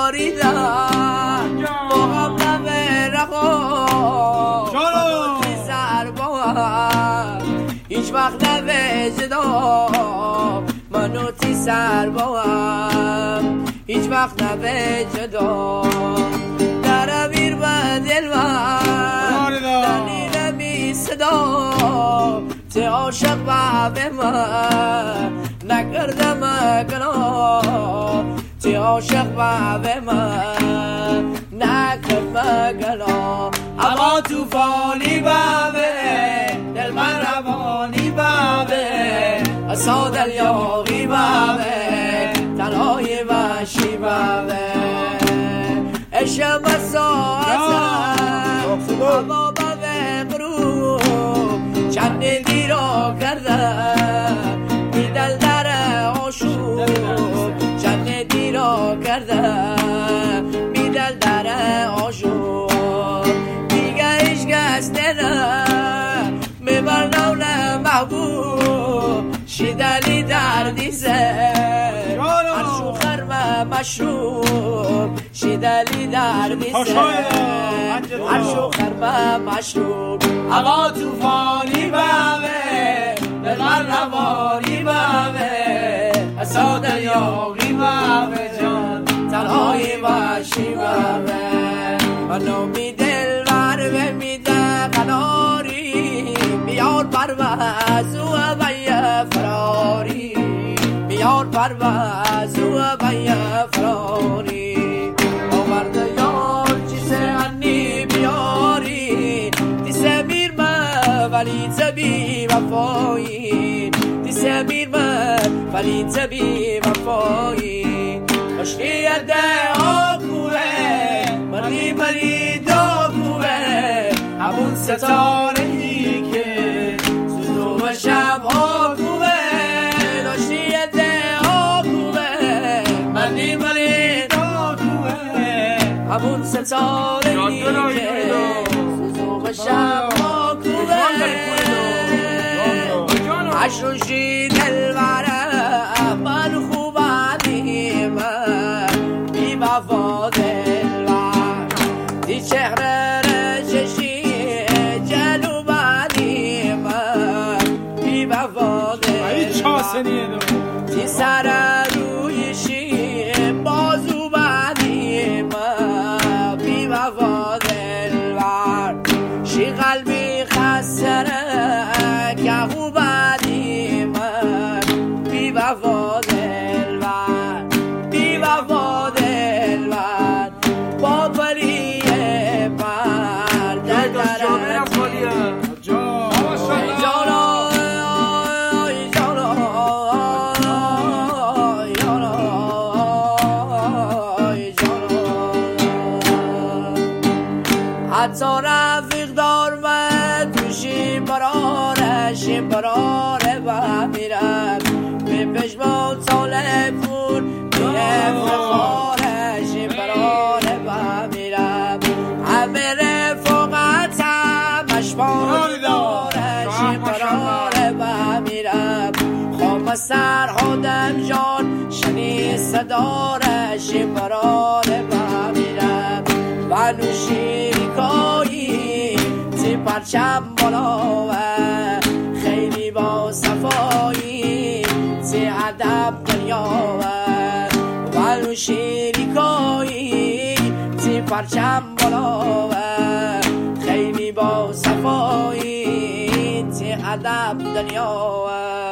باریدم با غم رها منو سر باهم هیچ وقت نوجدام منو تی سر باهم هیچ وقت نوجدام در امیر و دل من دلیل می صدا تی عاشق به من نکردم گناه تی عاشق به من نکردم گناه اما توفانی بابه دل من روانی بابه اصا دل یاغی بابه تنهای وحشی بابه اشم ساعتم اما بابه غروب چند دیرا کردم بیدل در آشوب چند دیرا کردم بیدل در آشوب دیگه ایش گست نه میبرنو نه محبوب شیدلی در دیزه عرشو خرم مشروب شیدلی در دیزه عرشو خرم مشروب اما توفانی بامه بغر روانی بامه اصا دریاغی بامه جان تنهای وحشی بامه منو می دل ور میده قناری بیار پرواز و بیا فراری بیار پرواز و بیا فراری آورده یار چیزه انی بیاری دیسه میر من ولی تبی وفایی دیسه میر من ولی تبی وفایی مشکی ده آبوه مردی مری داغوه همون ستاره ای که سوزو و شب آگوه داشتی ده آگوه مردی مری داغوه همون ستاره ای که سوزو و شب آگوه عشوشی دلوره من خوبانی من بی وفا دلوره دی چهره رششی جلوبانی من بی وفا دلوره دی سر رویشی بازو بانی من بی وفا دلوره شی قلبی خسره که خوبانی من بی وفا دلوره بی وفا دلوره با بری پر در درم حتی رفیق دار و توشی براره و میرم به پشمان طالب پور میرم فخارش براره و میرم همه رفاقتم اشبار دارش براره و میرم خوام سر خودم جان شنی صدارش براره و میرم و نوشیکایی تی پرچم بالاوه خیلی با صفایی تی ادب دنیاوه و نوشیکایی تی پرچم بالاوه خیلی با صفایی تی ادب دنیاوه